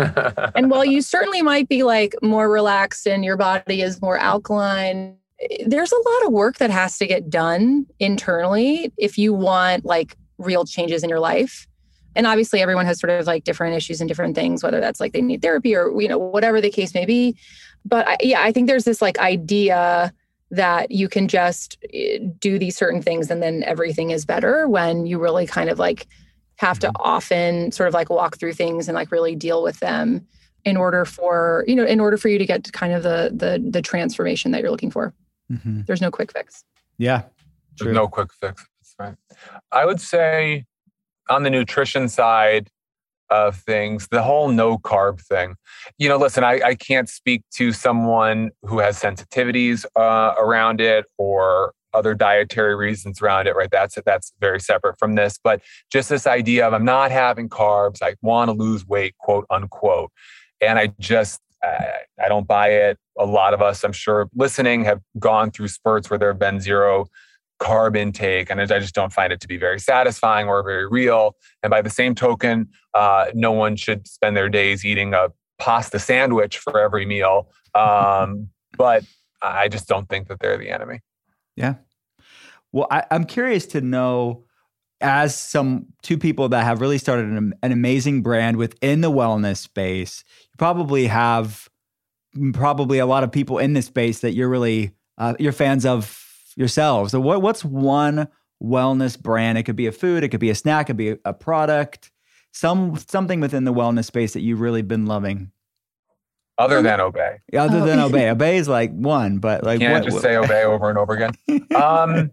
And while you certainly might be like more relaxed and your body is more alkaline, there's a lot of work that has to get done internally if you want like real changes in your life. And obviously everyone has sort of like different issues and different things, whether that's like they need therapy or, you know, whatever the case may be. But I, yeah, I think there's this like idea that you can just do these certain things and then everything is better, when you really kind of like have to often sort of like walk through things and like really deal with them in order for, you know, in order for you to get to kind of the the the transformation that you're looking for. Mm-hmm. There's no quick fix. Yeah. True. There's no quick fix. That's right. I would say on the nutrition side of things, the whole no carb thing, you know, listen, I, I can't speak to someone who has sensitivities uh, around it or other dietary reasons around it, right? That's that's very separate from this. But just this idea of I'm not having carbs, I want to lose weight, quote unquote. And I just, I, I don't buy it. A lot of us, I'm sure, listening have gone through spurts where there have been zero carb intake, and I just don't find it to be very satisfying or very real. And by the same token, uh, no one should spend their days eating a pasta sandwich for every meal. Um, but I just don't think that they're the enemy. Yeah. Well, I, I'm curious to know, as some two people that have really started an, an amazing brand within the wellness space, you probably have probably a lot of people in this space that you're really, uh, you're fans of yourselves. So what, what's one wellness brand? It could be a food, it could be a snack, it could be a product, some something within the wellness space that you've really been loving. Other than Obey. Other than Obey. Obey is like one, but like... You can't what, just what? say Obey over and over again. Um,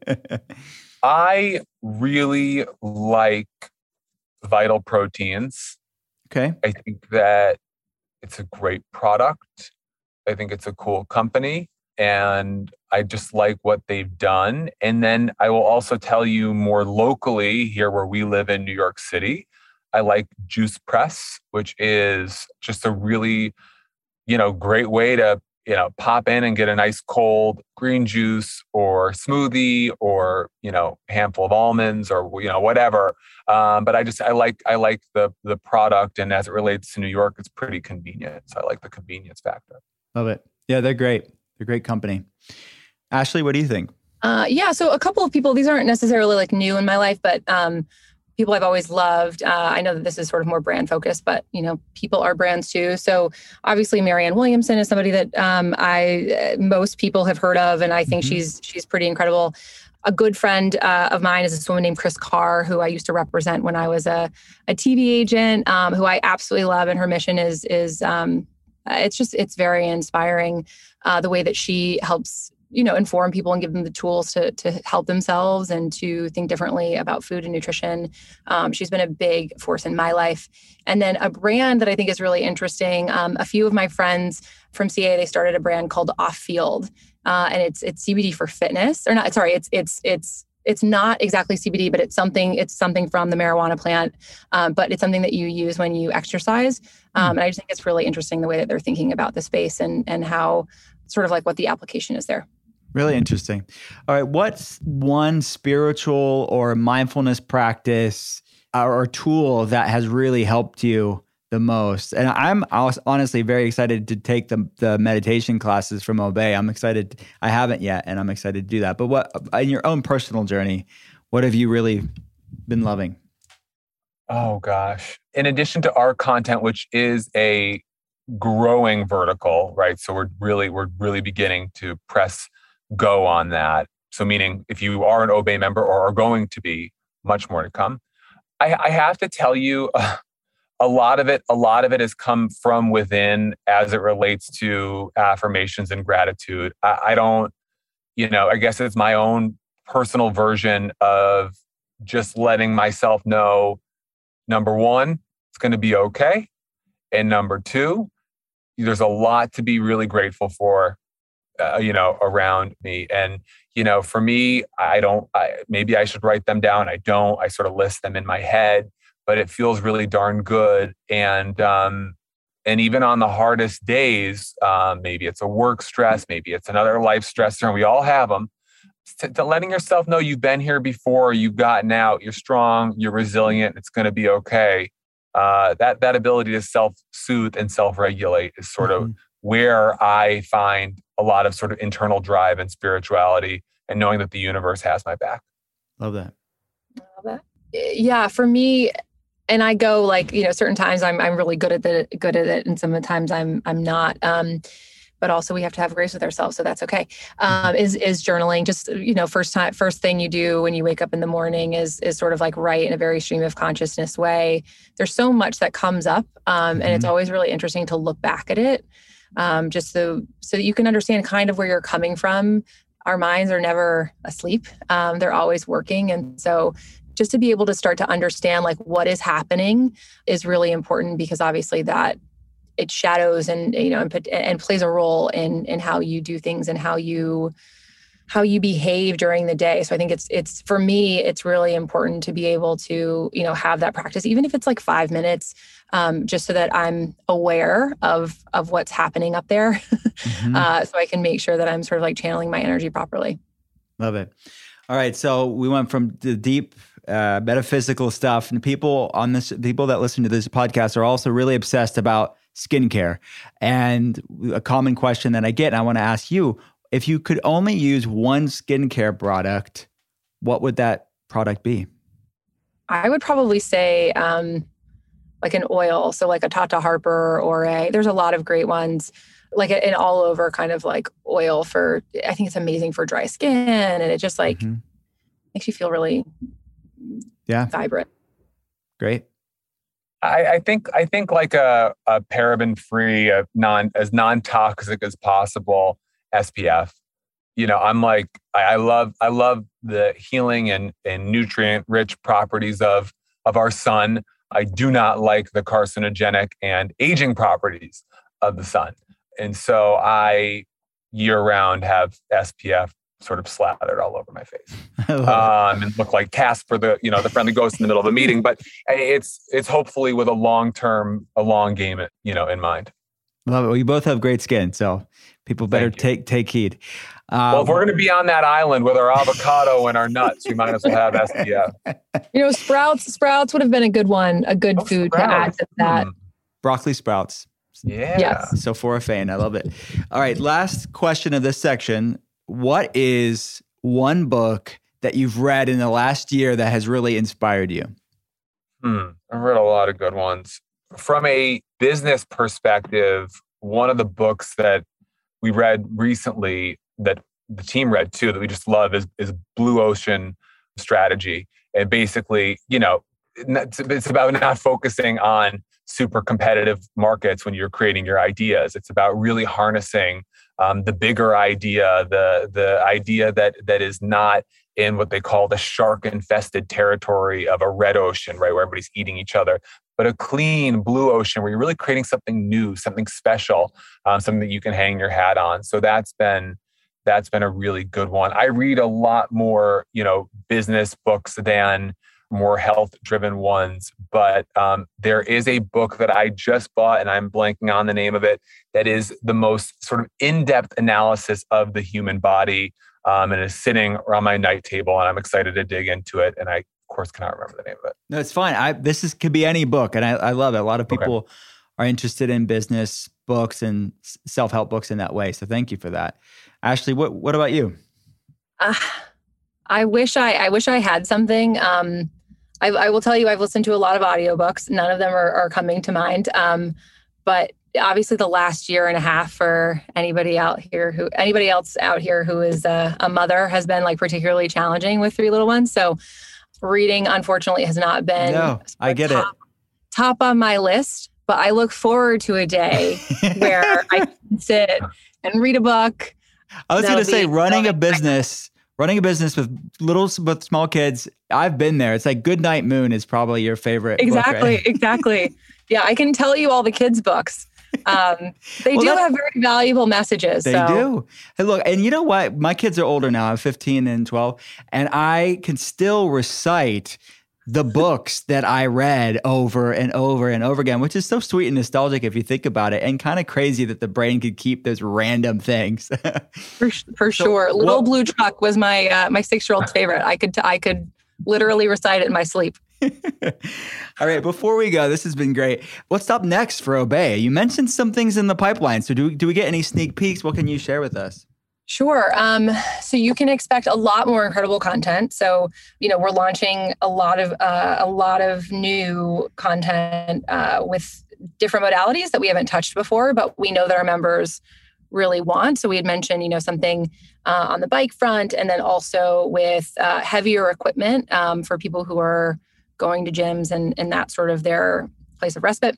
I really like Vital Proteins. Okay. I think that it's a great product. I think it's a cool company. And I just like what they've done. And then I will also tell you more locally here where we live in New York City, I like Juice Press, which is just a really, you know, great way to, you know, pop in and get a nice cold green juice or smoothie or, you know, handful of almonds or, you know, whatever. Um, but I just, I like, I like the the product. And as it relates to New York, it's pretty convenient. So I like the convenience factor. Love it. Yeah, they're great. They're a great company. Ashley, what do you think? Uh, yeah, so a couple of people, these aren't necessarily like new in my life, but um, people I've always loved. Uh, I know that this is sort of more brand focused, but you know, people are brands too. So obviously Marianne Williamson is somebody that um, I uh, most people have heard of, and I think mm-hmm. she's she's pretty incredible. A good friend uh, of mine is this woman named Chris Carr, who I used to represent when I was a, a T V agent, um, who I absolutely love, and her mission is is um, it's just it's very inspiring. Uh, the way that she helps, you know, inform people and give them the tools to to help themselves and to think differently about food and nutrition. Um, she's been a big force in my life. And then a brand that I think is really interesting. Um, a few of my friends from C A, they started a brand called Off Field, uh, and it's it's C B D for fitness. Or not? Sorry, it's it's it's it's not exactly C B D, but it's something it's something from the marijuana plant. Um, but it's something that you use when you exercise. Um, and I just think it's really interesting the way that they're thinking about the space and and how sort of like what the application is there. Really interesting. All right. What's one spiritual or mindfulness practice or tool that has really helped you the most. And I'm honestly very excited to take the the meditation classes from Obey. I'm excited. I haven't yet, and I'm excited to do that. But what, in your own personal journey, what have you really been loving? Oh gosh. In addition to our content, which is a growing vertical, right? So we're really, we're really beginning to press go on that. So meaning if you are an Obey member or are going to be, much more to come. I, I have to tell you, uh, a lot of it, a lot of it has come from within as it relates to affirmations and gratitude. I, I don't, you know, I guess it's my own personal version of just letting myself know, number one, it's going to be okay. And number two, there's a lot to be really grateful for, uh, you know, around me. And, you know, for me, I don't, I, maybe I should write them down. I don't, I sort of list them in my head, but it feels really darn good. And, um, and even on the hardest days, um, maybe it's a work stress, maybe it's another life stressor, and we all have them. To, to letting yourself know you've been here before, you've gotten out, you're strong, you're resilient, it's going to be okay. Uh, that that ability to self-soothe and self-regulate is sort mm-hmm. of where I find a lot of sort of internal drive and spirituality, and knowing that the universe has my back. Love that. Love that. Yeah, for me, and I go like, you know, certain times I'm I'm really good at the good at it, and sometimes I'm I'm not. Um, but also we have to have grace with ourselves, so that's okay. Um, is is journaling. Just, you know, first time, first thing you do when you wake up in the morning is is sort of like write in a very stream of consciousness way. There's so much that comes up, um, mm-hmm. and it's always really interesting to look back at it, um, just so so that you can understand kind of where you're coming from. Our minds are never asleep; um, they're always working, and so just to be able to start to understand like what is happening is really important, because obviously that it shadows and, you know, and, and plays a role in, in how you do things and how you, how you behave during the day. So I think it's, it's, for me, it's really important to be able to, you know, have that practice, even if it's like five minutes, um, just so that I'm aware of, of what's happening up there. mm-hmm. uh, so I can make sure that I'm sort of like channeling my energy properly. Love it. All right. So we went from the deep uh, metaphysical stuff, and people on this, people that listen to this podcast are also really obsessed about skincare. And a common question that I get, and I want to ask you, if you could only use one skincare product, what would that product be? I would probably say um, like an oil. So like a Tata Harper or a, there's a lot of great ones, like an all over kind of like oil for, I think it's amazing for dry skin. And it just like mm-hmm. makes you feel really yeah. vibrant. Great. I, I think I think like a, a paraben-free, a non as non-toxic as possible S P F. You know, I'm like I, I love I love the healing and, and nutrient-rich properties of of our sun. I do not like the carcinogenic and aging properties of the sun, and so I year-round have S P F sort of slathered all over my face, um, and look like Casper, the you know the friendly ghost in the middle of a meeting. But it's it's hopefully with a long term, a long game, you know, in mind. Love it. Well, you both have great skin, so people better take take heed. Um, well, if we're going to be on that island with our avocado and our nuts, we might as well have S P F. You know, sprouts sprouts would have been a good one, a good oh, food sprouts. to add to that. Hmm. Broccoli sprouts. Yeah. Yes. Sulforaphane. I love it. All right. Last question of this section. What is one book that you've read in the last year that has really inspired you? Hmm. I've read a lot of good ones. From a business perspective, one of the books that we read recently that the team read too, that we just love is, is Blue Ocean Strategy. And basically, you know, it's about not focusing on super competitive markets when you're creating your ideas. It's about really harnessing Um, the bigger idea, the the idea that that is not in what they call the shark-infested territory of a red ocean, right, where everybody's eating each other, but a clean blue ocean where you're really creating something new, something special, um, something that you can hang your hat on. So that's been that's been a really good one. I read a lot more, you know, business books than more health-driven ones. But um, there is a book that I just bought, and I'm blanking on the name of it, that is the most sort of in-depth analysis of the human body, um, and is sitting around my night table, and I'm excited to dig into it. And I course cannot remember the name of it. No, it's fine. I this is could be any book, and I, I love it. A lot of people okay. are interested in business books and self-help books in that way. So thank you for that. Ashley, what what about you? Uh, I wish I I wish I had something. Um, I, I will tell you, I've listened to a lot of audiobooks. None of them are, are coming to mind. Um, but obviously, the last year and a half for anybody out here who anybody else out here who is a, a mother has been like particularly challenging with three little ones. So reading, unfortunately, has not been no, I get top, it. top on my list. But I look forward to a day where I can sit and read a book. I was going to say, running a business, running a business with little, with small kids. I've been there. It's like Goodnight Moon is probably your favorite. Exactly. Book, right? Exactly. Yeah. I can tell you all the kids' books. Um, they well, do have very valuable messages. They so. do. Hey, look, and you know what? My kids are older now. I'm fifteen and twelve, and I can still recite the books that I read over and over and over again, which is so sweet and nostalgic if you think about it, and kind of crazy that the brain could keep those random things. for for so, sure, Little well, Blue Truck was my uh, my six year old's favorite. I could t- I could literally recite it in my sleep. All right, before we go, this has been great. What's up next for Obey? You mentioned some things in the pipeline, so do do we get any sneak peeks? What can you share with us? Sure. Um, so you can expect a lot more incredible content. So, you know, we're launching a lot of uh, a lot of new content uh, with different modalities that we haven't touched before, but we know that our members really want. So we had mentioned, you know, something uh, on the bike front, and then also with uh, heavier equipment um, for people who are going to gyms and and that's sort of their place of respite.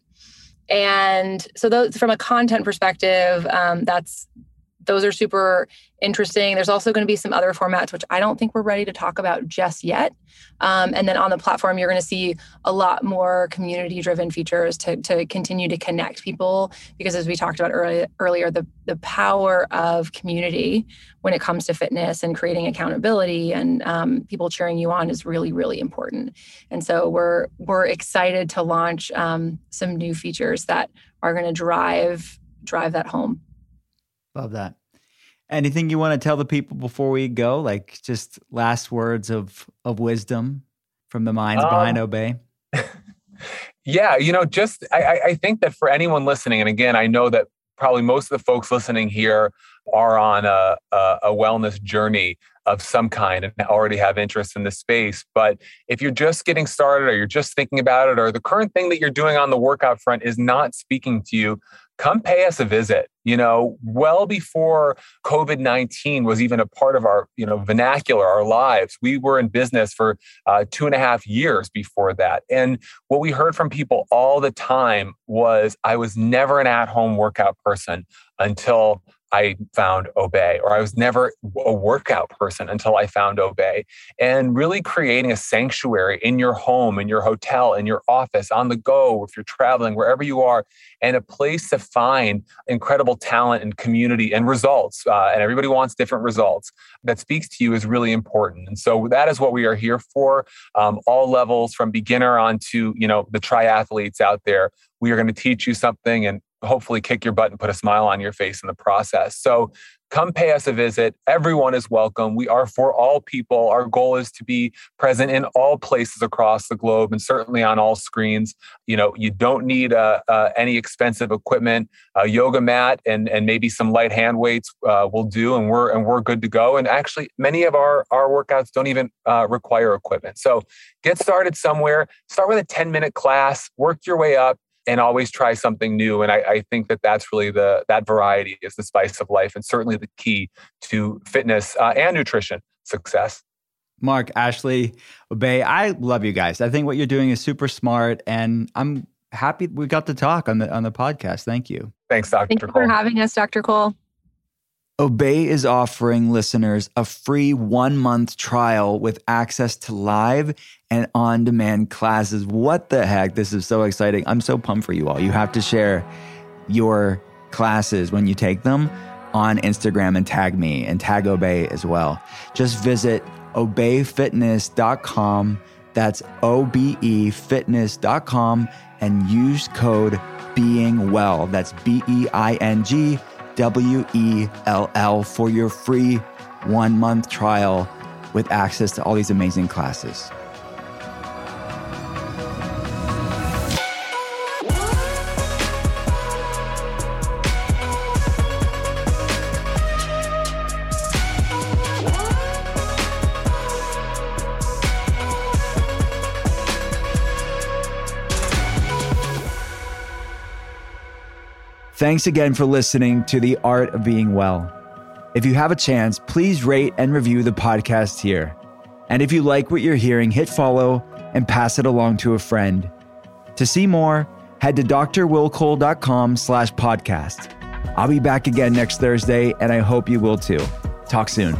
And so those, from a content perspective, um, that's those are super interesting. There's also going to be some other formats, which I don't think we're ready to talk about just yet. Um, and then on the platform, you're going to see a lot more community-driven features to, to continue to connect people. Because as we talked about early, earlier, the, the power of community when it comes to fitness and creating accountability and um, people cheering you on is really, really important. And so we're we're excited to launch um, some new features that are going to drive drive that home. Love that. Anything you want to tell the people before we go? Like just last words of of wisdom from the minds um, behind Obey? Yeah, you know, just I, I think that for anyone listening, and again, I know that probably most of the folks listening here are on a, a, a wellness journey of some kind and already have interest in the space. But if you're just getting started or you're just thinking about it, or the current thing that you're doing on the workout front is not speaking to you, come pay us a visit. You know, well before COVID nineteen was even a part of our, you know, vernacular, our lives. We were in business for uh, two and a half years before that. And what we heard from people all the time was, I was never an at-home workout person until I found Obey, or I was never a workout person until I found Obey. And really creating a sanctuary in your home, in your hotel, in your office, on the go, if you're traveling, wherever you are, and a place to find incredible talent and community and results. Uh, and everybody wants different results that speaks to you is really important. And so that is what we are here for. Um, all levels, from beginner on to, you know, the triathletes out there. We are going to teach you something and hopefully kick your butt and put a smile on your face in the process. So come pay us a visit. Everyone is welcome. We are for all people. Our goal is to be present in all places across the globe and certainly on all screens. You know, you don't need uh, uh, any expensive equipment. A yoga mat and and maybe some light hand weights uh, will do, and we're and we're good to go. And actually, many of our our workouts don't even uh, require equipment. So get started somewhere. Start with a ten minute class. Work your way up. And always try something new. And I, I think that that's really the, that variety is the spice of life and certainly the key to fitness uh, and nutrition success. Mark, Ashley, Obey, I love you guys. I think what you're doing is super smart, and I'm happy we got to talk on the on the podcast. Thank you. Thanks, Doctor Thank Cole. you for having us, Doctor Cole. Obey is offering listeners a free one-month trial with access to live and on-demand classes. What the heck? This is so exciting. I'm so pumped for you all. You have to share your classes when you take them on Instagram and tag me and tag Obey as well. Just visit obey fitness dot com. That's O B E fitness dot com and use code BEINGWELL. That's B E I N G W E L L for your free one-month trial with access to all these amazing classes. Thanks again for listening to The Art of Being Well. If you have a chance, please rate and review the podcast here. And if you like what you're hearing, hit follow and pass it along to a friend. To see more, head to drwillcole.com slash podcast. I'll be back again next Thursday, and I hope you will too. Talk soon.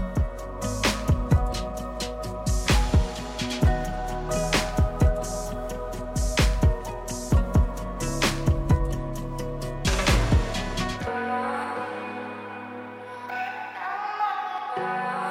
Bye.